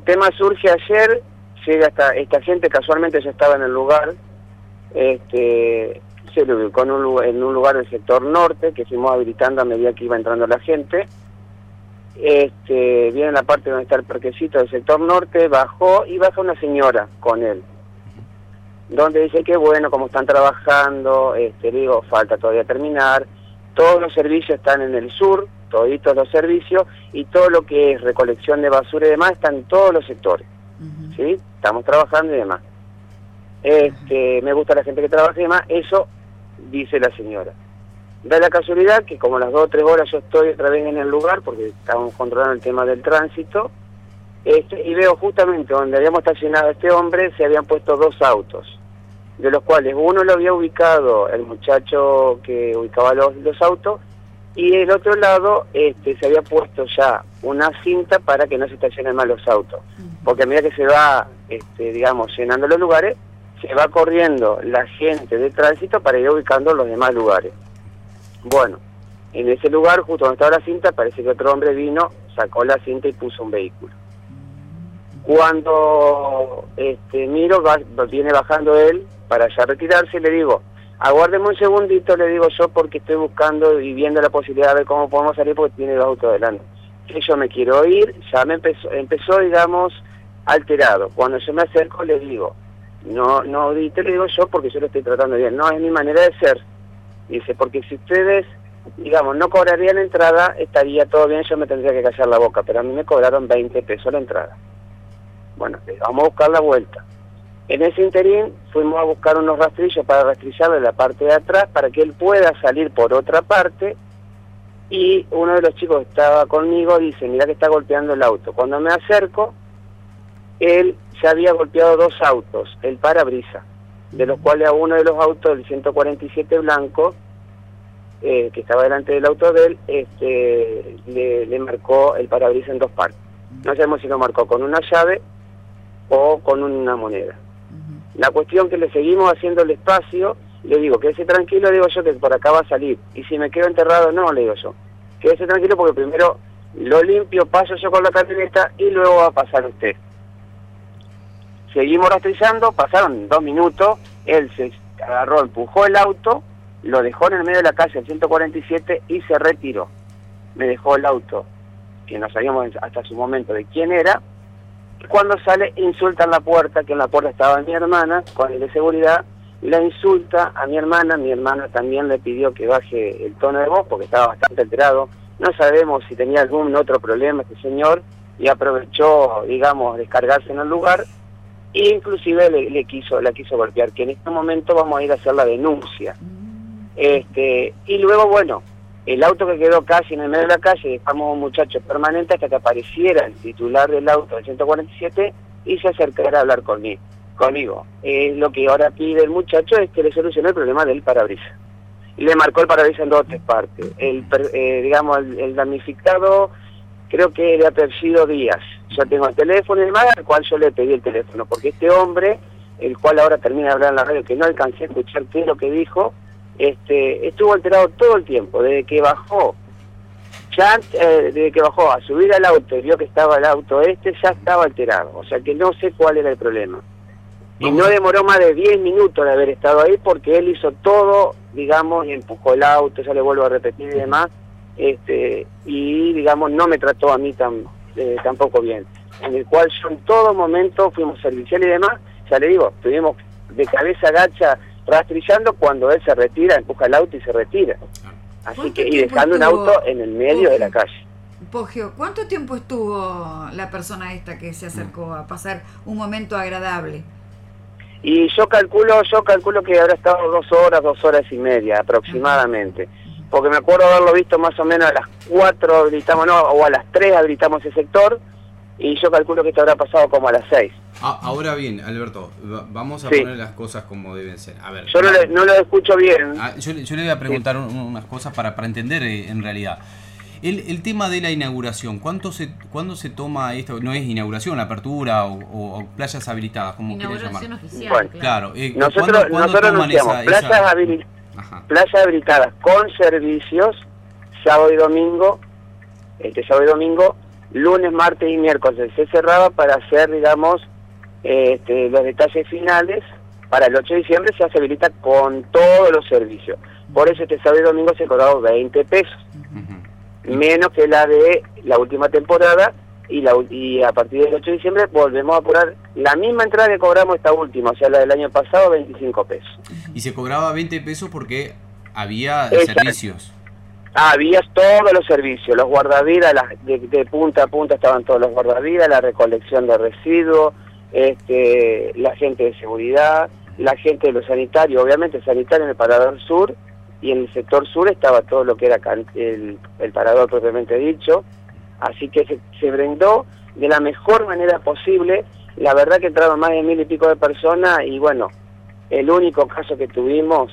tema surge ayer, llega esta gente, casualmente yo estaba en el lugar, se lo ubicó en un lugar del sector norte, que fuimos habilitando a medida que iba entrando la gente. Viene la parte donde está el parquecito del sector norte, bajó y baja una señora con él, donde dice que bueno, como están trabajando, digo, falta todavía terminar, todos los servicios están en el sur, toditos los servicios, y todo lo que es recolección de basura y demás está en todos los sectores, ¿sí? Estamos trabajando y demás. Me gusta la gente que trabaja y demás, eso dice la señora. Da la casualidad que como a las 2 o 3 horas yo estoy otra vez en el lugar, porque estábamos controlando el tema del tránsito, y veo justamente donde habíamos estacionado a este hombre, se habían puesto 2 autos, de los cuales uno lo había ubicado el muchacho que ubicaba los autos, y el otro lado se había puesto ya una cinta para que no se estacionen más los autos, porque a medida que se va, digamos, llenando los lugares, se va corriendo la gente de tránsito para ir ubicando los demás lugares. Bueno, en ese lugar, justo donde estaba la cinta, parece que otro hombre vino, sacó la cinta y puso un vehículo. Cuando miro, viene bajando él para ya retirarse, le digo, aguárdeme un segundito, le digo yo, porque estoy buscando y viendo la posibilidad de ver cómo podemos salir, porque tiene 2 autos delante. Que yo me quiero ir, ya me empezó, digamos, alterado. Cuando yo me acerco, le digo, no, te lo digo yo porque yo lo estoy tratando bien, no, es mi manera de ser. Dice, porque si ustedes, digamos, no cobrarían la entrada, estaría todo bien, yo me tendría que callar la boca, pero a mí me cobraron 20 pesos la entrada. Bueno, vamos a buscar la vuelta. En ese interín fuimos a buscar unos rastrillos para rastrillarle la parte de atrás para que él pueda salir por otra parte, y uno de los chicos que estaba conmigo dice, mirá que está golpeando el auto. Cuando me acerco, él ya había golpeado 2 autos, el parabrisas, de los cuales a uno de los autos, el 147 blanco, que estaba delante del auto de él, le marcó el parabrisas en 2 partes. No sabemos si lo marcó con una llave o con una moneda. La cuestión que le seguimos haciendo el espacio, le digo, quédese tranquilo, digo yo, que por acá va a salir. Y si me quedo enterrado, no, le digo yo. Quédese tranquilo porque primero lo limpio, paso yo con la camioneta y luego va a pasar usted. Seguimos rastrillando, pasaron 2 minutos, él se agarró, empujó el auto, lo dejó en el medio de la calle, el 147, y se retiró. Me dejó el auto, que no sabíamos hasta su momento de quién era. Cuando sale, insulta en la puerta, que en la puerta estaba mi hermana, con el de seguridad, la insulta a mi hermana también le pidió que baje el tono de voz, porque estaba bastante alterado. No sabemos si tenía algún otro problema este señor, y aprovechó, digamos, descargarse en el lugar, e inclusive la quiso golpear, que en este momento vamos a ir a hacer la denuncia. Y luego, bueno, el auto que quedó casi en el medio de la calle, dejamos un muchacho permanente hasta que apareciera el titular del auto del 147 y se acercara a hablar conmigo. Lo que ahora pide el muchacho es que le solucione el problema del parabrisas. Y le marcó el parabrisas en 2 o 3 partes. El damnificado creo que le ha perdido días. Yo tengo el teléfono y demás, al cual yo le pedí el teléfono, porque este hombre, el cual ahora termina de hablar en la radio, que no alcancé a escuchar qué es lo que dijo, estuvo alterado todo el tiempo, desde que bajó a subir al auto y vio que estaba el auto ya estaba alterado, o sea que no sé cuál era el problema. Y no demoró más de 10 minutos de haber estado ahí, porque él hizo todo, digamos, y empujó el auto, ya le vuelvo a repetir y demás, y digamos no me trató a mí tampoco bien, en el cual yo en todo momento fuimos servicial y demás, ya le digo, estuvimos de cabeza gacha rastrillando, cuando él se retira, empuja el auto y se retira. Así que, y dejando un auto en el medio de la calle. Pogio, ¿cuánto tiempo estuvo la persona esta que se acercó a pasar un momento agradable? Y yo calculo que habrá estado 2 horas y media aproximadamente. Porque me acuerdo haberlo visto más o menos a las 4 habilitamos, o a las 3 habilitamos ese sector, y yo calculo que esto habrá pasado como a las 6. Ahora bien, Alberto, vamos a poner las cosas como deben ser. A ver, yo no lo escucho bien. Yo le voy a preguntar unas cosas para entender en realidad. El tema de la inauguración, ¿cuándo se toma esto? No es inauguración, apertura o playas habilitadas, como quieren llamar. Inauguración oficial, bueno, claro. Nosotros anunciamos playas habilitadas con servicios sábado y domingo, lunes, martes y miércoles se cerraba para hacer, digamos, los detalles finales. Para el 8 de diciembre se habilita con todos los servicios. Por eso este sábado y domingo se cobraba 20 pesos, menos que la de la última temporada, y a partir del 8 de diciembre volvemos a cobrar la misma entrada que cobramos esta última, o sea, la del año pasado, 25 pesos. Y se cobraba 20 pesos porque había servicios. Había todos los servicios, los guardavidas, de punta a punta estaban todos los guardavidas, la recolección de residuos, la gente de seguridad, la gente de los sanitarios, obviamente sanitario en el Parador Sur, y en el sector sur estaba todo lo que era el parador propiamente dicho, así que se brindó de la mejor manera posible. La verdad que entraron más de 1000 y pico de personas, y bueno, el único caso que tuvimos,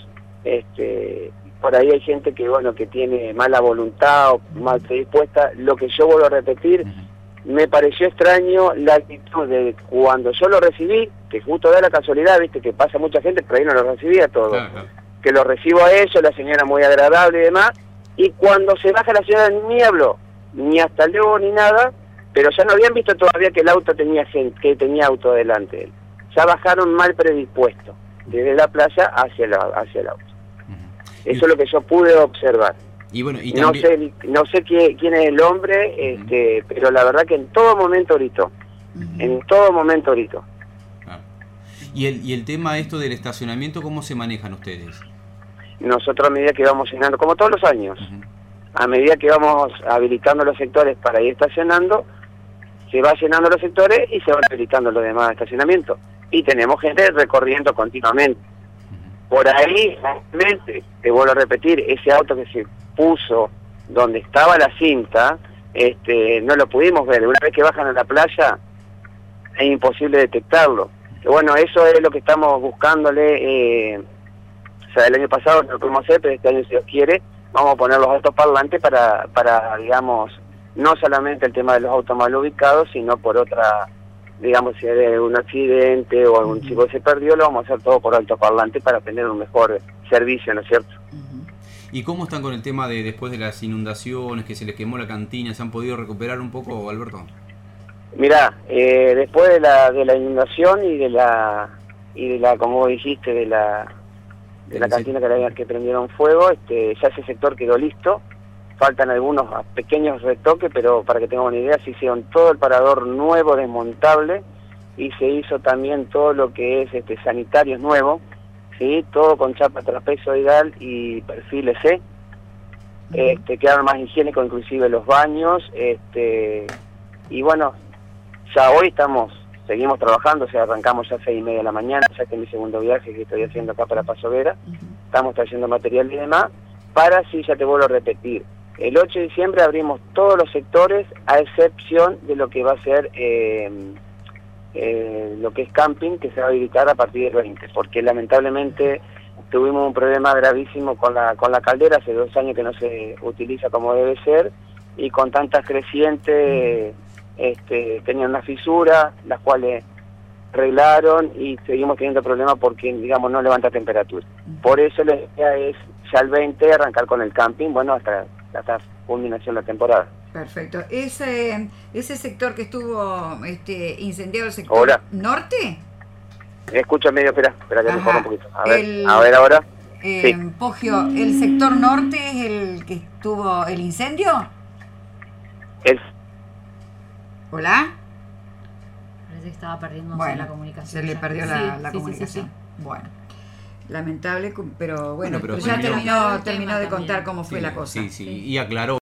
por ahí hay gente que bueno, que tiene mala voluntad o mal predispuesta. Lo que yo vuelvo a repetir, me pareció extraño la actitud de cuando yo lo recibí, que justo da la casualidad, viste, que pasa mucha gente, pero ahí no lo recibía todo. Claro. Que lo recibo a ellos, la señora muy agradable y demás, y cuando se baja la señora ni habló, ni hasta luego ni nada, pero ya no habían visto todavía que el auto tenía gente, que tenía auto delante de él. Ya bajaron mal predispuestos, desde la playa hacia el auto. Eso es lo que yo pude observar. Y bueno, y también... no sé quién es el hombre, pero la verdad que en todo momento gritó. En todo momento gritó. ¿Y el tema esto del estacionamiento, cómo se manejan ustedes? Nosotros a medida que vamos llenando, como todos los años, a medida que vamos habilitando los sectores para ir estacionando, se va llenando los sectores y se van habilitando los demás estacionamientos. Y tenemos gente recorriendo continuamente. Por ahí, realmente, te vuelvo a repetir, ese auto que se puso donde estaba la cinta, no lo pudimos ver. Una vez que bajan a la playa, es imposible detectarlo. Que bueno, eso es lo que estamos buscándole. O sea, el año pasado no lo pudimos hacer, pero este año, si Dios quiere, vamos a poner los altoparlantes para digamos, no solamente el tema de los autos mal ubicados, sino por otra... digamos, si hay un accidente o algún chico que se perdió, lo vamos a hacer todo por altoparlante para tener un mejor servicio, ¿no es cierto? ¿Y cómo están con el tema de después de las inundaciones, que se les quemó la cantina? ¿Se han podido recuperar un poco, Alberto? Mirá, después de la inundación y de la como dijiste, de la cantina que prendieron fuego, ya ese sector quedó listo. Faltan algunos pequeños retoques, pero para que tengan una idea, se hicieron todo el parador nuevo, desmontable, y se hizo también todo lo que es sanitarios nuevos, ¿sí? Todo con chapa trapezoidal y perfiles C. Quedaron más higiénicos, inclusive los baños, y bueno, ya hoy seguimos trabajando, o sea, arrancamos ya 6:30 de la mañana, ya que es mi segundo viaje que estoy haciendo acá para Paso Vera, estamos trayendo material y demás, para, sí, ya te vuelvo a repetir, el 8 de diciembre abrimos todos los sectores, a excepción de lo que va a ser lo que es camping, que se va a habilitar a partir del 20, porque lamentablemente tuvimos un problema gravísimo con la caldera, hace 2 años que no se utiliza como debe ser, y con tantas crecientes tenían una fisura, las cuales arreglaron, y seguimos teniendo problemas porque, digamos, no levanta temperatura. Por eso la idea es ya el 20 arrancar con el camping, bueno, hasta culminación de la temporada. Perfecto. Ese sector que estuvo incendiado, el sector norte. Escucha medio, espera que me corra un poquito. A ver ahora. Sí. Poggio, ¿el sector norte es el que estuvo el incendio? ¿Hola? Parece que estaba perdiendo la comunicación. Se le perdió la comunicación. Sí. Bueno. Lamentable, pero bueno, pero ya terminó de contar cómo fue la cosa. Sí, y aclaró.